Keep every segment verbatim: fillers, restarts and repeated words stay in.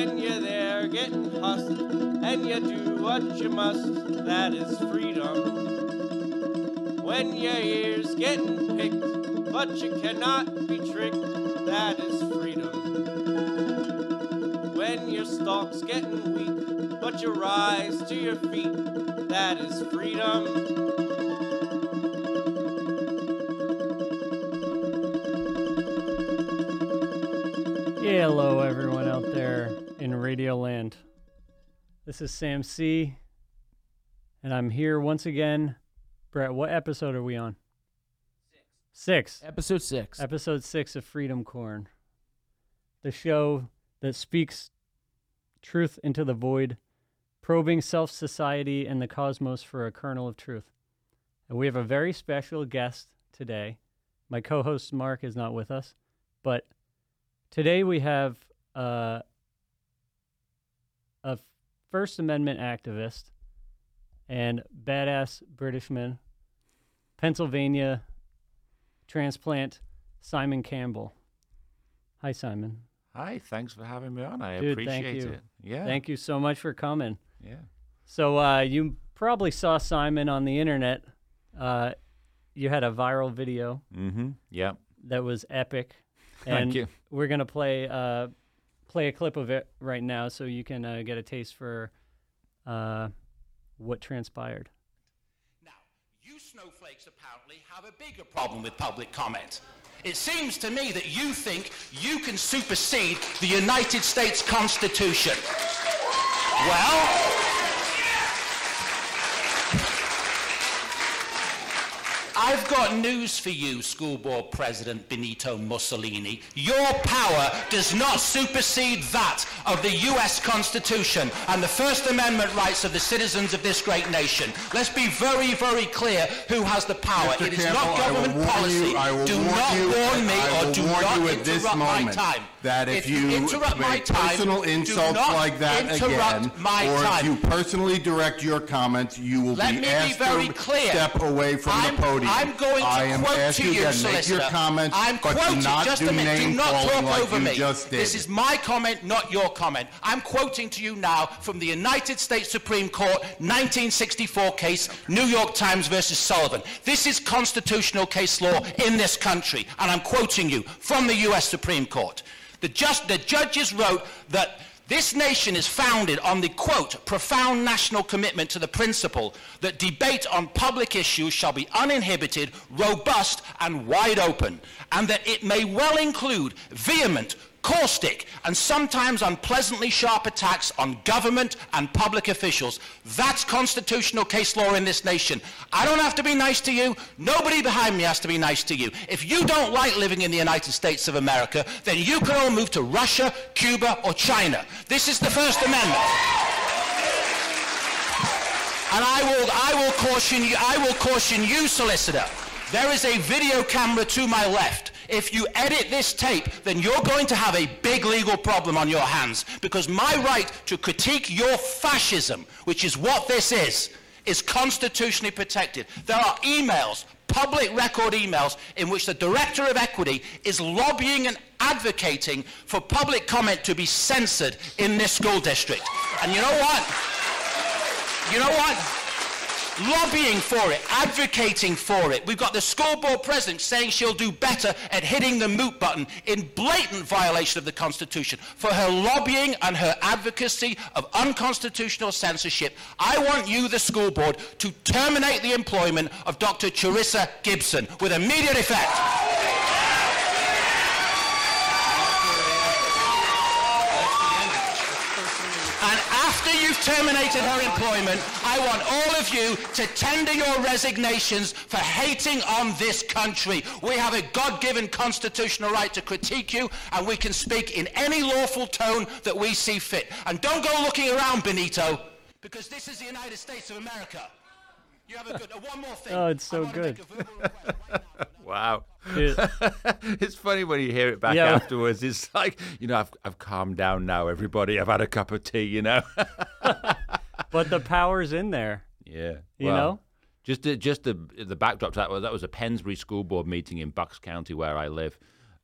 When you're there getting hussed, and you do what you must, that is freedom. When your ear's getting picked, but you cannot be tricked, that is freedom. When your stalk's getting weak, but you rise to your feet, that is freedom. Yeah, hello everyone out there in Radio Land. This is Sam C, and I'm here once again. Brett, what episode are we on? Six. Six. Episode six. Episode six of Freedom Corn, the show that speaks truth into the void, probing self-society and the cosmos for a kernel of truth. And we have a very special guest today. My co-host Mark is not with us, but today we have uh, a First Amendment activist and badass Britishman, Pennsylvania transplant Simon Campbell. Hi, Simon. Hi, thanks for having me on. I Dude, appreciate thank you. it. Yeah. Thank you so much for coming. Yeah. So uh, you probably saw Simon on the internet. Uh, you had a viral video Mm-hmm. Yeah. that was epic. Thank And you. we're going to play uh, play a clip of it right now so you can uh, get a taste for uh, what transpired. Now, you snowflakes apparently have a bigger problem with public comment. It seems to me that you think you can supersede the United States Constitution. Well, I've got news for you, School Board President Benito Mussolini. Your power does not supersede that of the U S Constitution and the First Amendment rights of the citizens of this great nation. Let's be very, very clear who has the power. Mister It is Campbell, not government I will warn policy. You, I will do warn not you, warn me I or will do warn not you at this interrupt my moment time. that if, if you, you interrupt my make time, personal do insults not like that interrupt again, my or time. if you personally direct your comments, you will Let be me be asked very to clear. step away from I'm, the podium. I'm going to I am quote asking to you, you to make solicitor. your comments, I'm but quoting, do not just do a minute, name do not calling talk like over you me. just did. This is my comment, not your comment. I'm quoting to you now from the United States Supreme Court nineteen sixty-four case, New York Times versus Sullivan. This is constitutional case law in this country, and I'm quoting you from the U S Supreme Court. The, just, the judges wrote that this nation is founded on the, quote, profound national commitment to the principle that debate on public issues shall be uninhibited, robust, and wide open, and that it may well include vehement, caustic, and sometimes unpleasantly sharp attacks on government and public officials. That's constitutional case law in this nation. I don't have to be nice to you. Nobody behind me has to be nice to you. If you don't like living in the United States of America, then you can all move to Russia, Cuba, or China. This is the First Amendment. And I will, I will caution you, I will caution you, solicitor. There is a video camera to my left. If you edit this tape, then you're going to have a big legal problem on your hands, because my right to critique your fascism, which is what this is, is constitutionally protected. There are emails, public record emails, in which the Director of Equity is lobbying and advocating for public comment to be censored in this school district. And you know what? You know what? Lobbying for it, advocating for it. We've got the school board president saying she'll do better at hitting the mute button in blatant violation of the Constitution for her lobbying and her advocacy of unconstitutional censorship. I want you, the school board, to terminate the employment of Doctor Charissa Gibson with immediate effect. And after you've terminated her employment, I want all of you to tender your resignations for hating on this country. We have a God-given constitutional right to critique you, and we can speak in any lawful tone that we see fit. And don't go looking around, Benito, because this is the United States of America. You have a good, uh, one more thing. Oh, it's so good. Right Wow. Yeah. It's funny when you hear it back Yeah. afterwards. It's like, you know, I've I've calmed down now, everybody. I've had a cup of tea, you know. But the power's in there, Yeah. you Well, know? Just the, just the the backdrop to that was that was a Pennsbury school board meeting in Bucks County where I live,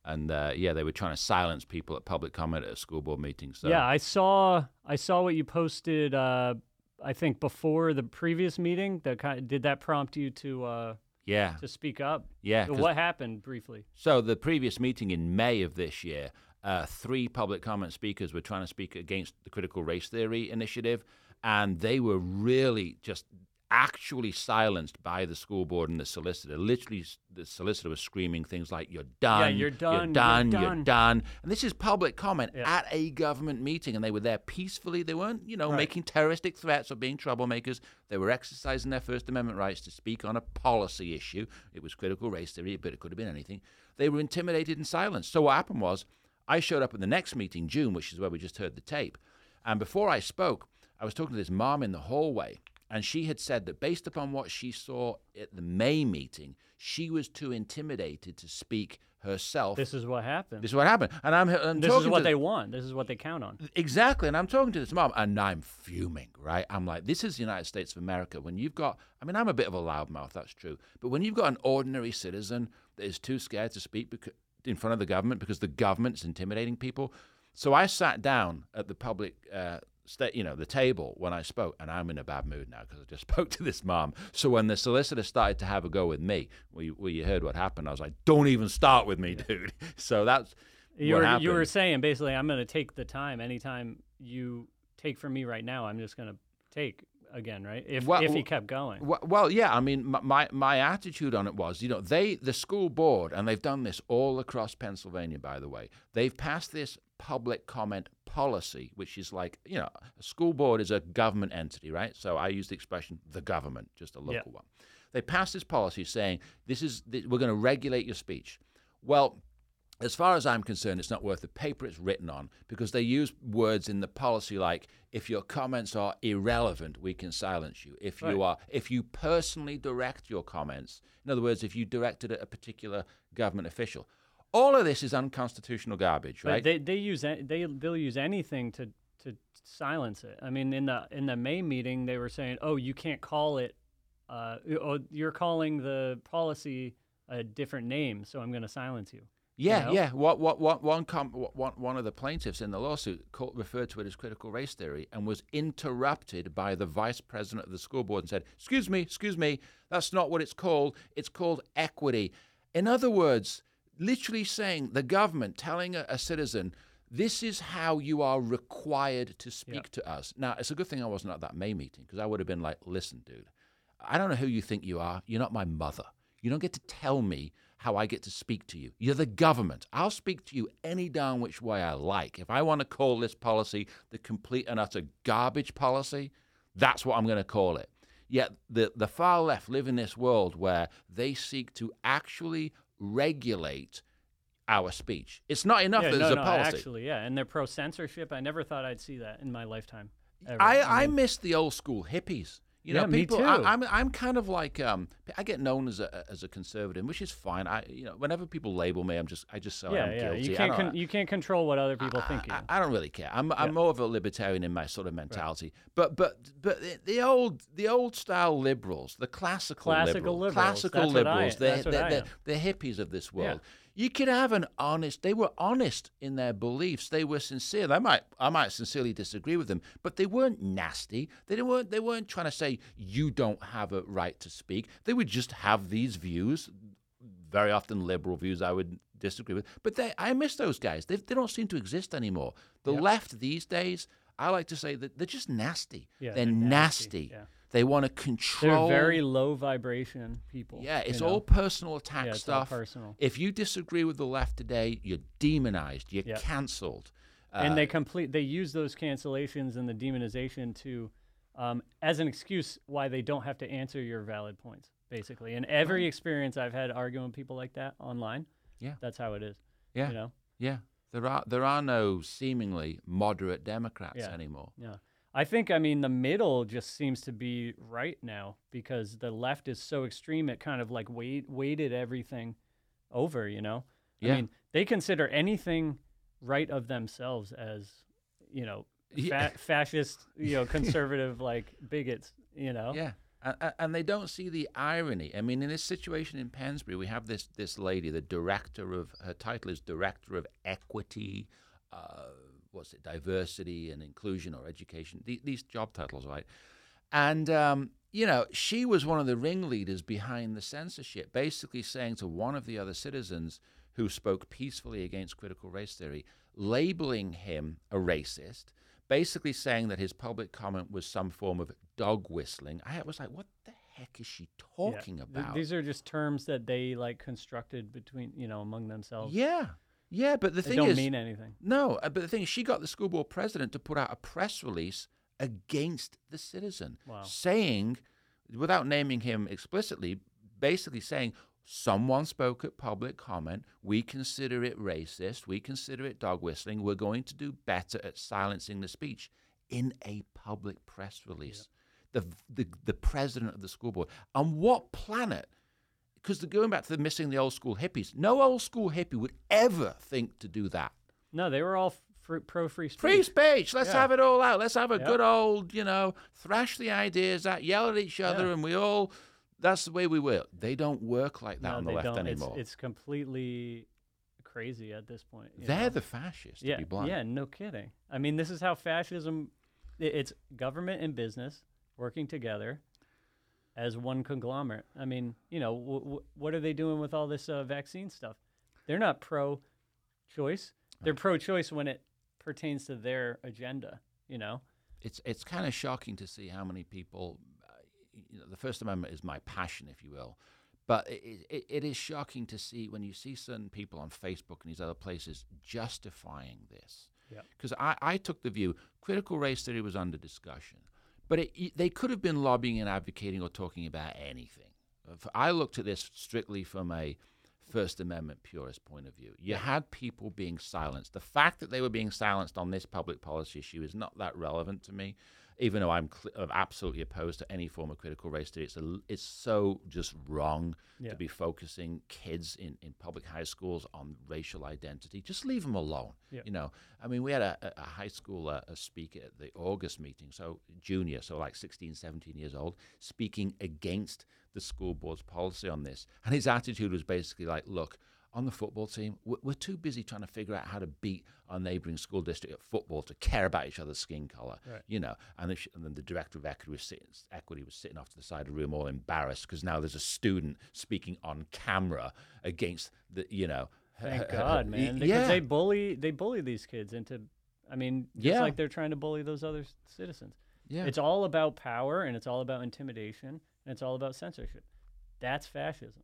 And uh, yeah, they were trying to silence people at public comment at a school board meeting. So Yeah, I saw I saw what you posted. Uh, I think before the previous meeting. That kind did that prompt you to uh, yeah, to speak up? yeah. 'cause- What happened briefly? So the previous meeting in May of this year, uh, three public comment speakers were trying to speak against the critical race theory initiative, and they were really just actually silenced by the school board and the solicitor. Literally, s- the solicitor was screaming things like, "You're done, you're done, you're you're done, you're done." done." And this is public comment Yeah. at a government meeting, and they were there peacefully. They weren't, you know, Right. making terroristic threats or being troublemakers. They were exercising their First Amendment rights to speak on a policy issue. It was critical race theory, but it could have been anything. They were intimidated and silenced. So what happened was, I showed up at the next meeting, June, which is where we just heard the tape. And before I spoke, I was talking to this mom in the hallway, and she had said that based upon what she saw at the May meeting, she was too intimidated to speak herself. This is what happened. This is what happened. And I'm, I'm This talking is what to, they want. This is what they count on. Exactly. And I'm talking to this mom, and I'm fuming, right? I'm like, this is the United States of America. When you've got, I mean, I'm a bit of a loudmouth, that's true. But when you've got an ordinary citizen that is too scared to speak because, in front of the government because the government's intimidating people. So I sat down at the public, uh, sta- you know, the table when I spoke, and I'm in a bad mood now because I just spoke to this mom. So when the solicitor started to have a go with me, well, you, well, you heard what happened. I was like, don't even start with me, dude. So that's You what were happened. you were saying basically, I'm going to take the time. Anytime you take from me right now, I'm just going to take again, right? If Well, if he well, kept going. Well, well, yeah. I mean, my, my my attitude on it was, you know, they the school board, and they've done this all across Pennsylvania, by the way. They've passed this public comment policy, which is like, you know, a school board is a government entity, right? So I use the expression the government, just a local Yeah. one. They passed this policy saying this is th- we're going to regulate your speech. Well, as far as I'm concerned, it's not worth the paper it's written on because they use words in the policy like, if your comments are irrelevant, we can silence you. If you Right. are, if you personally direct your comments, in other words, if you directed at a particular government official, all of this is unconstitutional garbage, But right? they they use a- they they'll use anything to to silence it. I mean, in the in the May meeting, they were saying, "Oh, you can't call it. Uh, oh, you're calling the policy a different name, so I'm going to silence you." Yeah, know? yeah. What, what, what, one, com- one, one of the plaintiffs in the lawsuit called, referred to it as critical race theory and was interrupted by the vice president of the school board and said, excuse me, excuse me, that's not what it's called. It's called equity. In other words, literally saying the government telling a, a citizen, this is how you are required to speak Yeah. to us. Now, it's a good thing I wasn't at that May meeting because I would have been like, listen, dude, I don't know who you think you are. You're not my mother. You don't get to tell me how I get to speak to you. You're the government. I'll speak to you any darn which way I like. If I want to call this policy the complete and utter garbage policy, that's what I'm going to call it. Yet the, the far left live in this world where they seek to actually regulate our speech. It's not enough Yeah, that no, there's no, a policy. actually, yeah, and they're pro censorship. I never thought I'd see that in my lifetime. Ever. I, I mean, miss the old school hippies. You Yeah, know, me people. too. I, I'm I'm kind of like um. I get known as a as a conservative, which is fine. I you know whenever people label me, I'm just I just say yeah, I'm yeah. guilty. You I can't don't- con- you can't control what other people think of I, you. I don't really care. I'm I'm Yeah. more of a libertarian in my sort of mentality. But but but the, the old the old style liberals, the classical, Classical liberals. classical That's what I- liberals, they're, that's what they're, I they're, am. they're hippies of this Yeah. world. You could have an honest. They were honest in their beliefs. They were sincere. I might, I might sincerely disagree with them, but they weren't nasty. They weren't. They weren't trying to say you don't have a right to speak. They would just have these views, very often liberal views. I would disagree with, but they, I miss those guys. They, they don't seem to exist anymore. The Yeah. left these days, I like to say that they're just nasty. Yeah, they're, they're nasty. nasty, yeah. They want to They're control. very low vibration people. Yeah, it's you know? all personal attack Yeah, it's all stuff. personal. If you disagree with the left today, you're demonized. You're Yeah. canceled. and Uh, they complete they use those cancellations and the demonization to um, as an excuse why they don't have to answer your valid points, basically. And every experience I've had arguing with people like that online, Yeah. that's how it is. yeah, You know? yeah. There are there are no seemingly moderate Democrats Yeah. anymore. Yeah. I think, I mean, the middle just seems to be right now because the left is so extreme, it kind of like weight, weighted everything over, you know? Yeah. I mean, they consider anything right of themselves as, you know, Yeah. fa- fascist, you know, conservative, like bigots, you know? Yeah, And, and they don't see the irony. I mean, in this situation in Pensbury, we have this this lady, the director of, her title is Director of Equity, uh, what's it, Diversity and Inclusion or Education, the, these job titles, right? And, um, you know, she was one of the ringleaders behind the censorship, basically saying to one of the other citizens who spoke peacefully against critical race theory, labeling him a racist, basically saying that his public comment was some form of dog whistling. I was like, what the heck is she talking Yeah. about? Th- these are just terms that they like constructed between, you know, among themselves. Yeah. Yeah, but the They thing don't is, mean anything. no, uh, but the thing is, she got the school board president to put out a press release against the citizen, Wow. saying, without naming him explicitly, basically saying, someone spoke at public comment, we consider it racist, we consider it dog whistling, we're going to do better at silencing the speech in a public press release. Yeah. The, the, the president of the school board. On what planet? Because going back to the missing the old school hippies, no old school hippie would ever think to do that. No, they were all fr- pro free speech. Free speech. Let's Yeah. have it all out. Let's have a Yep. good old, you know, thrash the ideas out, yell at each other, Yeah. and we all, that's the way we work. They don't work like that No, on the they left don't. anymore. It's, it's completely crazy at this point. you They're know? the fascists, to yeah, be blunt. yeah, no kidding. I mean, this is how fascism. i- It's government and business working together as one conglomerate. I mean, you know, w- w- what are they doing with all this uh, vaccine stuff? They're not pro-choice. They're pro-choice when it pertains to their agenda. You know. It's it's kind of shocking to see how many people, uh, you know, the First Amendment is my passion, if you will, but it, it, it is shocking to see when you see certain people on Facebook and these other places justifying this. Yeah. Because I, I took the view critical race theory was under discussion, but it, they could have been lobbying and advocating or talking about anything. If I looked at this strictly from a First Amendment purist point of view. You had people being silenced. The fact that they were being silenced on this public policy issue is not that relevant to me, even though I'm, cl- I'm absolutely opposed to any form of critical race theory. It's, a, it's so just wrong Yeah. to be focusing kids in, in public high schools on racial identity. Just leave them alone. Yeah. You know, I mean, we had a, a high school uh, a speaker at the August meeting, so junior, so like sixteen, seventeen years old, speaking against the school board's policy on this. And his attitude was basically like, look, on the football team, we're, we're too busy trying to figure out how to beat our neighboring school district at football to care about each other's skin color, Right. you know. And, the, and then the director of equity was, sitting, equity was sitting off to the side of the room all embarrassed because now there's a student speaking on camera against the, you know. Thank God, man. Because yeah. they bully they bully these kids into, I mean, just Yeah. like they're trying to bully those other s- citizens. yeah. It's all about power, and it's all about intimidation, and it's all about censorship. That's fascism.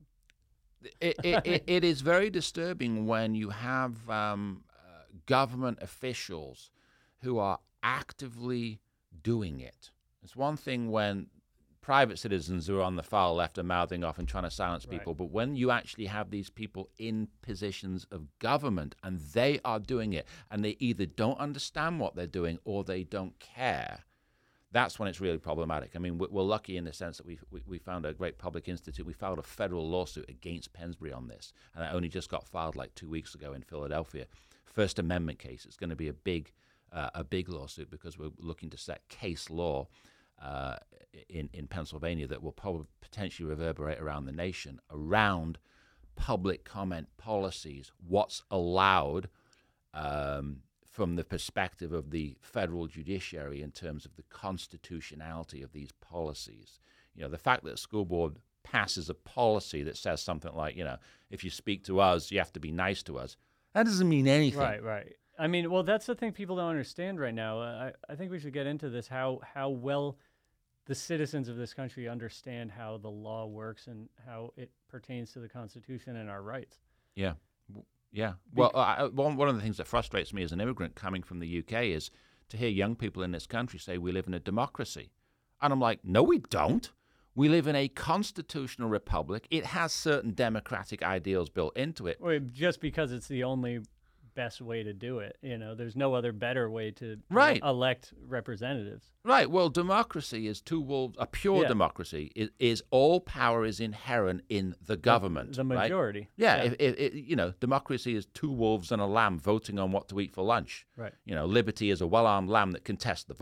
it, it, it, it is very disturbing when you have um, uh, government officials who are actively doing it. It's one thing when private citizens who are on the far left are mouthing off and trying to silence Right. people, but when you actually have these people in positions of government and they are doing it, and they either don't understand what they're doing or they don't care, that's when it's really problematic. I mean, we're, we're lucky in the sense that we, we we found a great public institute. We filed a federal lawsuit against Pensbury on this, and it only just got filed like two weeks ago in Philadelphia. First Amendment case. It's going to be a big uh, a big lawsuit because we're looking to set case law uh, in in Pennsylvania that will probably potentially reverberate around the nation around public comment policies. What's allowed. Um, from the perspective of the federal judiciary in terms of the constitutionality of these policies. You know, the fact that a school board passes a policy that says something like, you know, if you speak to us, you have to be nice to us, that doesn't mean anything. Right, right. I mean, well, that's the thing people don't understand right now. Uh, I, I think we should get into this, how, how well the citizens of this country understand how the law works and how it pertains to the Constitution and our rights. Yeah. Yeah. Well, I, one, one of the things that frustrates me as an immigrant coming from the U K is to hear young people in this country say we live in a democracy. And I'm like, no, we don't. We live in a constitutional republic. It has certain democratic ideals built into it. Well, just because it's the only best way to do it, you know, there's no other better way to Right. elect representatives. Right. Well, democracy is two wolves. A pure Yeah. democracy is, is all power is inherent in the government. The right? majority. Yeah. If, if, if, you know, democracy is two wolves and a lamb voting on what to eat for lunch. Right. You know, liberty is a well-armed lamb that can test the vote.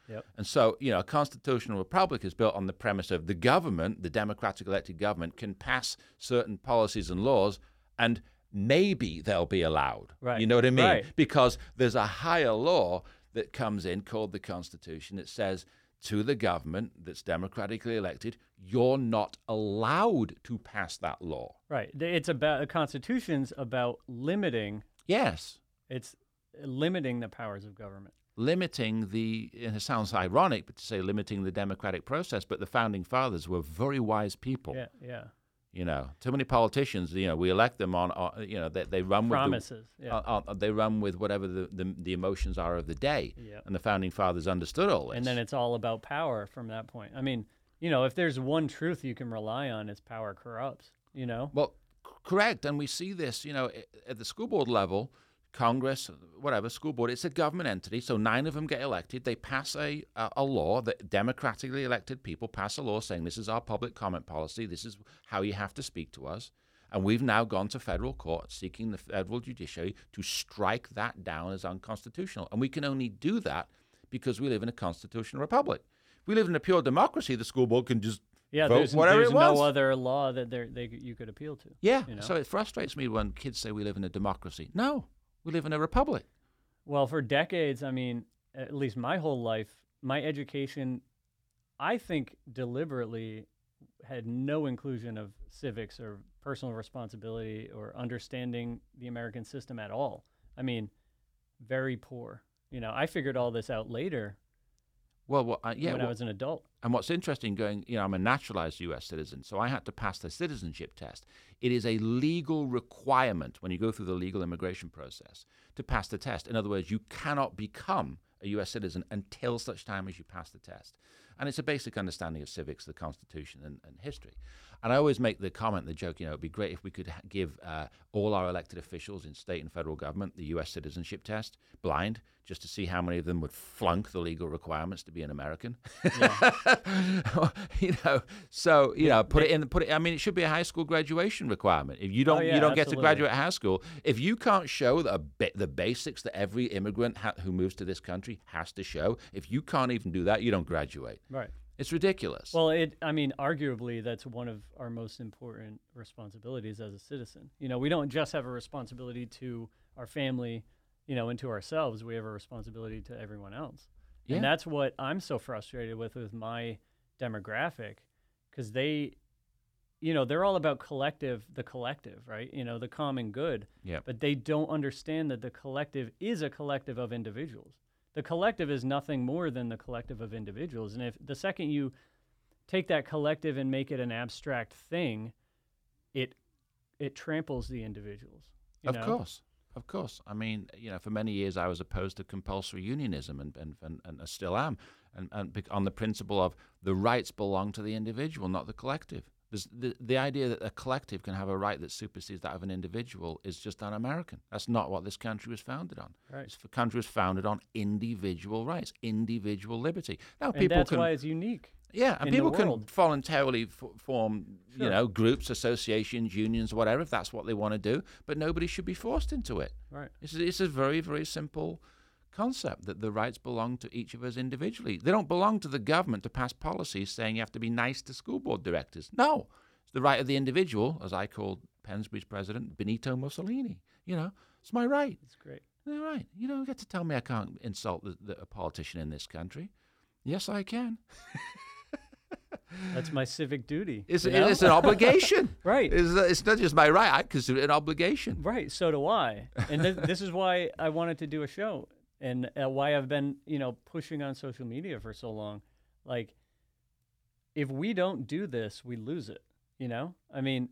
Yep. And so, you know, a constitutional republic is built on the premise of the government, the democratic elected government, can pass certain policies and laws, and maybe they'll be allowed. Right. You know what I mean? Right. Because there's a higher law that comes in called the Constitution that says to the government that's democratically elected, you're not allowed to pass that law. Right. The- It's about the Constitution's about limiting. Yes. It's limiting the powers of government. Limiting the, and it sounds ironic, but to say limiting the democratic process, but the founding fathers were very wise people. Yeah. Yeah. You know, too many politicians, you know, we elect them on, on you know, they, they run with Promises. the, Yeah. uh, uh, they run with whatever the, the, the emotions are of the day. Yep. And the founding fathers understood all this. And then it's all about power from that point. I mean, you know, if there's one truth you can rely on, it's power corrupts, you know? Well, c- correct. And we see this, you know, at the school board level, Congress, whatever, school board, it's a government entity. So nine of them get elected. They pass a, a, a law that democratically elected people pass a law saying this is our public comment policy. This is how you have to speak to us. And we've now gone to federal court seeking the federal judiciary to strike that down as unconstitutional. And we can only do that because we live in a constitutional republic. If we live in a pure democracy, the school board can just Yeah, vote there's, whatever there's it wants. no other law that they're, they you could appeal to. Yeah, you know? so it frustrates me when kids say we live in a democracy. No, we live in a republic. Well, for decades, I mean, at least my whole life, my education, I think deliberately had no inclusion of civics or personal responsibility or understanding the American system at all. I mean, very poor. You know, I figured all this out later Well, well uh, yeah. when well, I was an adult. And what's interesting, going, you know, I'm a naturalized U S citizen, so I had to pass the citizenship test. It is a legal requirement when you go through the legal immigration process to pass the test. In other words, you cannot become a U S citizen until such time as you pass the test. And it's a basic understanding of civics, the Constitution, and, and history. And I always make the comment, the joke, you know, it'd be great if we could ha- give uh, all our elected officials in state and federal government the U S citizenship test, blind, just to see how many of them would flunk the legal requirements to be an American. Yeah. you know, so you know, put it in. Put it. I mean, it should be a high school graduation requirement. If you don't, Oh, yeah, you don't get to absolutely. graduate high school. If you can't show the ba- the basics that every immigrant ha- who moves to this country has to show, if you can't even do that, you don't graduate. Right. It's ridiculous. Well, it, I mean, arguably, that's one of our most important responsibilities as a citizen. You know, we don't just have a responsibility to our family, you know, and to ourselves. We have a responsibility to everyone else. Yeah. And that's what I'm so frustrated with with my demographic, because they, you know, they're all about collective, the collective, right? You know, the common good. Yeah. But they don't understand that the collective is a collective of individuals. The collective is nothing more than the collective of individuals. And if the second you take that collective and make it an abstract thing, it it tramples the individuals. You Of know? course. Of course. I mean, you know, for many years I was opposed to compulsory unionism, and, and, and, and I still am, and, and bec- on the principle of the rights belong to the individual, not the collective. There's the, the idea that a collective can have a right that supersedes that of an individual is just un-American. That's not what this country was founded on. Right. This f- country was founded on individual rights, individual liberty. Now, And people that's can... why it's unique. Yeah, and in the people can world. voluntarily f- form, you Sure. know, groups, associations, unions, whatever, if that's what they want to do. But nobody should be forced into it. Right. It's, it's a very, very simple concept that the rights belong to each of us individually. They don't belong to the government to pass policies saying you have to be nice to school board directors. No, it's the right of the individual, as I called Pensbury's president, Benito Mussolini. You know, it's my right. It's great. They're right. You don't get to tell me I can't insult the, the, a politician in this country. Yes, I can. That's my civic duty. It's, you know? it's an obligation. Right. It's, it's not just my right. I consider it an obligation. Right, so do I. And th- this is why I wanted to do a show, and uh, why I've been, you know, pushing on social media for so long. Like, if we don't do this, we lose it, you know? I mean,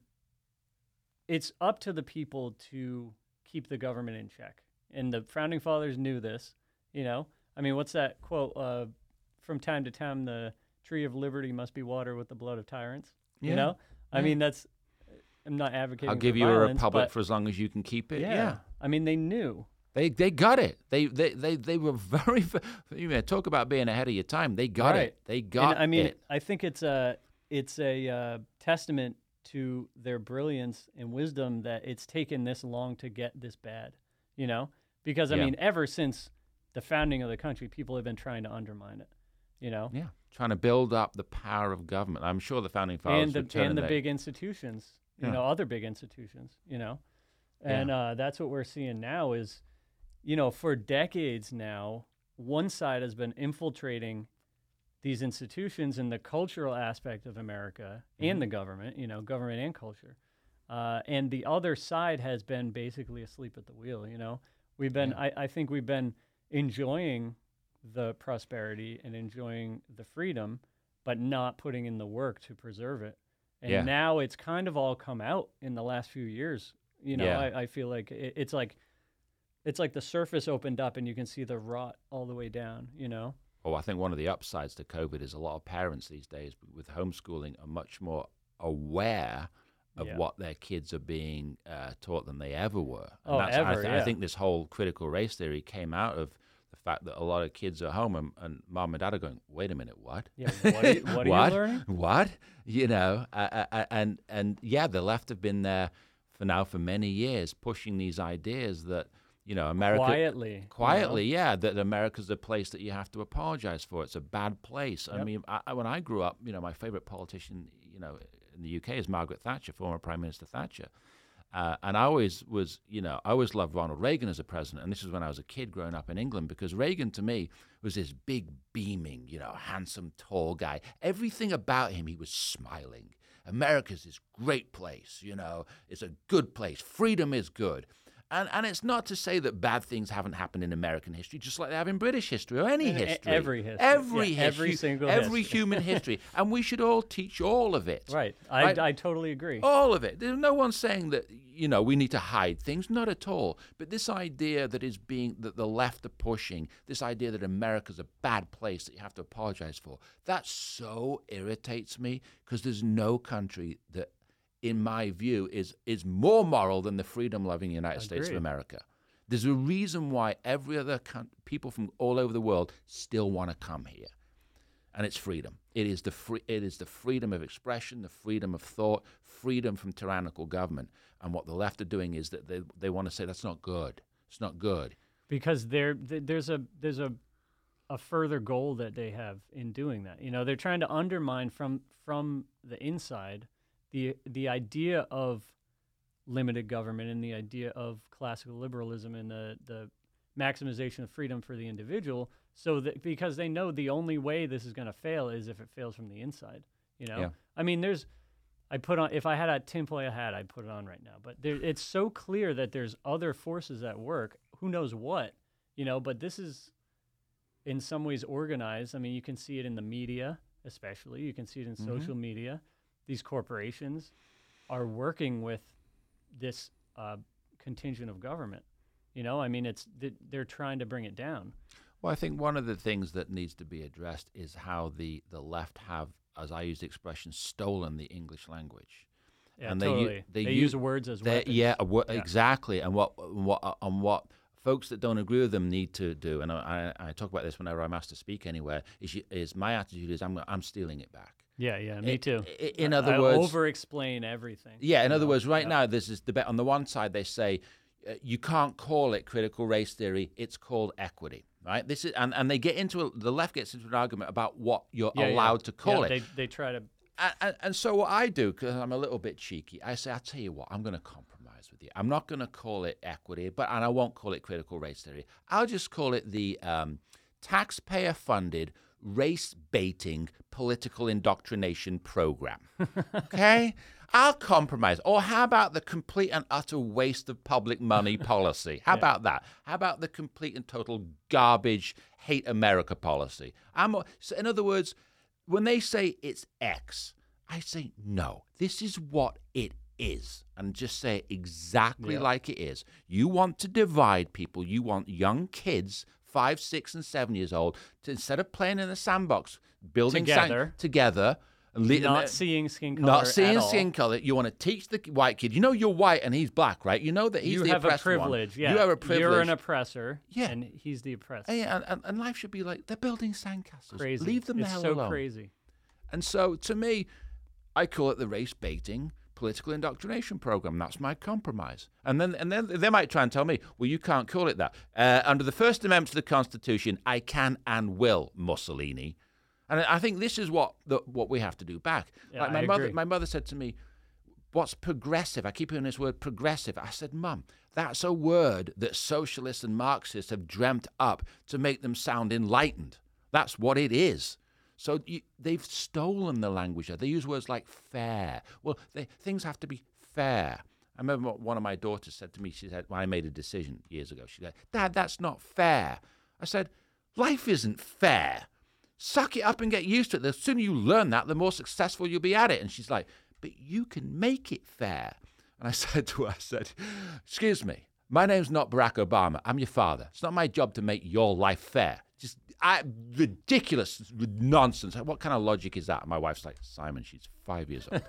it's up to the people to keep the government in check. And the Founding Fathers knew this, you know? I mean, what's that quote? Uh, from time to time, the tree of liberty must be watered with the blood of tyrants. You Yeah. know? I Yeah. mean, that's, I'm not advocating I'll give for you a violence, republic but for as long as you can keep it. yeah. Yeah. I mean, they knew. They they got it. They they they, they were very, you know, talk about being ahead of your time. They got Right. it. They got and, I mean, it. I think it's a it's a uh, testament to their brilliance and wisdom that it's taken this long to get this bad, you know? Because, I Yeah. mean, ever since the founding of the country, people have been trying to undermine it. you know, Yeah, trying to build up the power of government. I'm sure the founding fathers and the would turn and the their- big institutions, you Yeah. know, other big institutions, you know, and Yeah. uh, that's what we're seeing now is, you know, for decades now, one side has been infiltrating these institutions and the cultural aspect of America Mm-hmm. and the government, you know, government and culture. Uh, and the other side has been basically asleep at the wheel, you know. We've been, Yeah. I, I think we've been enjoying the prosperity and enjoying the freedom, but not putting in the work to preserve it. And Yeah. now it's kind of all come out in the last few years. You know, Yeah. I, I feel like it, it's like, it's like the surface opened up and you can see the rot all the way down, you know? Oh, I think one of the upsides to COVID is a lot of parents these days with homeschooling are much more aware of Yeah. what their kids are being uh, taught than they ever were. And Oh, that's, I, ever, th- I yeah. think this whole critical race theory came out of the fact that a lot of kids are home and, and mom and dad are going, wait a minute, what? Yeah, what are you- what are you what? learning? What? You know, uh, uh, and, and yeah, the left have been there for now for many years pushing these ideas that, you know, America Quietly, you know? quietly, yeah, that America's a place that you have to apologize for. It's a bad place. I Yep. mean, I, I- when I grew up, you know, my favorite politician, you know, in the U K is Margaret Thatcher, former Prime Minister Thatcher. Uh, and I always was, you know, I always loved Ronald Reagan as a president. And this was when I was a kid growing up in England, because Reagan to me was this big, beaming, you know, handsome, tall guy. Everything about him, he was smiling. America's this great place, you know, it's a good place. Freedom is good. And and it's not to say that bad things haven't happened in American history, just like they have in British history or any And e- history. every history. Every Yeah, every history. single Every history. human history. And we should all teach all of it. Right. I, Right? I totally agree. All of it. There's no one saying that, you know, we need to hide things. Not at all. But this idea that is being, that the left are pushing, this idea that America's a bad place that you have to apologize for, that so irritates me, because there's no country that, in my view, is is more moral than the freedom-loving United States of Agreed. America. There's a reason why every other coun- people from all over the world still want to come here, and it's freedom. It is the free, it is the freedom of expression, the freedom of thought, freedom from tyrannical government. And what the left are doing is that they they want to say that's not good. It's not good. Because there th- there's a there's a a further goal that they have in doing that. You know, they're trying to undermine from from the inside the the idea of limited government and the idea of classical liberalism and the the maximization of freedom for the individual, so that because they know the only way this is going to fail is if it fails from the inside, you know. Yeah. I mean, there's I put on, if I had a tinfoil hat, I'd put it on right now, but there, it's so clear that there's other forces at work, who knows what, you know, but this is in some ways organized. I mean, you can see it in the media, especially. You can see it in Mm-hmm. social media. These corporations are working with this uh, contingent of government. You know, I mean, it's th- they're trying to bring it down. Well, I think one of the things that needs to be addressed is how the, the left have, as I use the expression, stolen the English language. Yeah, And they u- totally. they They, u- use words as They- weapons. Yeah, a wo- Yeah. exactly. And what what and what folks that don't agree with them need to do, and I, I talk about this whenever I'm asked to speak anywhere, is, you, is my attitude is I'm I'm stealing it back. Yeah, yeah, me I- too. i- in other I words- over-explain everything. Yeah, in you other know? words, right Yeah. now there's this debate. On the one side, they say uh, you can't call it critical race theory; it's called equity. Right? This is, and, and they get into a, the left gets into an argument about what you're Yeah, yeah. allowed to call Yeah, it. They they try to. And, and, and so what I do, because I'm a little bit cheeky, I say, I'll tell you what, I'm going to compromise with you. I'm not going to call it equity, but and I won't call it critical race theory. I'll just call it the um, taxpayer-funded, race-baiting political indoctrination program. Okay? I'll compromise. Or how about the complete and utter waste of public money policy? How about that? How about the complete and total garbage, hate America policy? I'm, so in other words, when they say it's X, I say, no, this is what it is. And just say it exactly Yeah. like it is. You want to divide people. You want young kids, five, six, and seven years old, to instead of playing in the sandbox, building san- Together. together, and le- Not and- seeing skin color. not seeing at all. skin color. You want to teach the white kid. You know you're white and he's black, right? You know that he's You the have a oppressed one. privilege. Yeah. You have a privilege. You're an oppressor. Yeah. And he's the oppressed. and, and, and life should be like they're building sandcastles. Crazy. Leave them the it's hell so alone. crazy. And so, to me, I call it the race baiting political indoctrination program. That's my compromise. And then, and then they might try and tell me, well, you can't call it that. Uh, under the First Amendment to the Constitution, I can and will, Mussolini. And I I think this is what the, what we have to do back. Yeah, like my I mother, agree. my mother said to me, "What's progressive?" I keep hearing this word progressive. I said, "Mum, that's a word that socialists and Marxists have dreamt up to make them sound enlightened. That's what it is." So you, they've stolen the language. They use words like fair. Well, they, things have to be fair. I remember what one of my daughters said to me. She said, when I made a decision years ago, she said, "Dad, that's not fair." I said, "Life isn't fair. Suck it up and get used to it. The sooner you learn that, the more successful you'll be at it." And she's like, "But you can make it fair." And I said to her, I said, "Excuse me, my name's not Barack Obama. I'm your father. It's not my job to make your life fair." Just I, ridiculous nonsense. What kind of logic is that? And my wife's like, "Simon, she's five years old."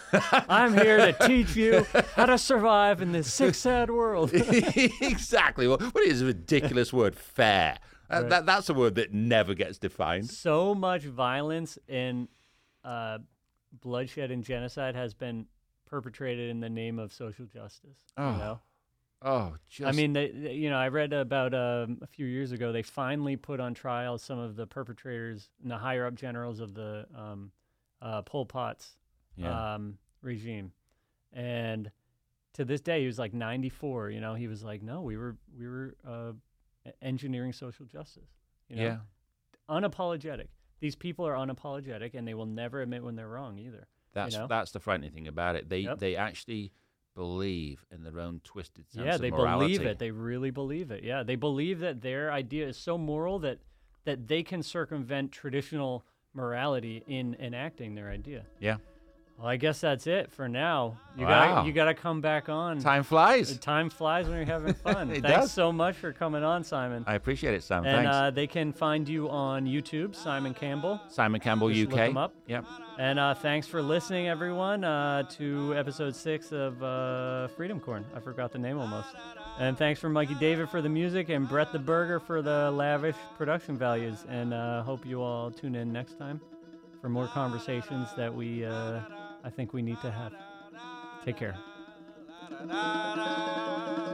I'm here to teach you how to survive in this sick, sad world. Exactly. Well, what is a ridiculous word, fair? Uh, Right. that, that's a word that never gets defined. So much violence and uh, bloodshed and genocide has been perpetrated in the name of social justice. Oh, You know? Oh, just I mean, they, they- you know, I read about um, a few years ago, they finally put on trial some of the perpetrators and the higher up generals of the um, uh, Pol Pot's yeah. um, regime. And to this day, he was like ninety-four, you know, he was like, no, we were, we were uh, e- engineering social justice, you know, yeah. unapologetic. These people are unapologetic and they will never admit when they're wrong either. That's know? that's the frightening thing about it. They Yep. they actually believe in their own twisted sense Yeah, of they morality. believe it. They really believe it. Yeah, they believe that their idea is so moral that that they can circumvent traditional morality in enacting their idea. Yeah. Well, I guess that's it for now. You Wow. got you got to come back on. Time flies. Time flies when you're having fun. It Thanks does. so much for coming on, Simon. I appreciate it, Sam. and Thanks. uh, they can find you on YouTube, Simon Campbell. Simon Campbell, just U K. look him up. Yep. And uh, thanks for listening, everyone, uh, to episode six of uh, Freedom Corn. I forgot the name almost. And thanks for Mikey David for the music and Brett the Burger for the lavish production values. And uh, hope you all tune in next time for more conversations that we, uh, I think we need to have. Take care. Da, da, da.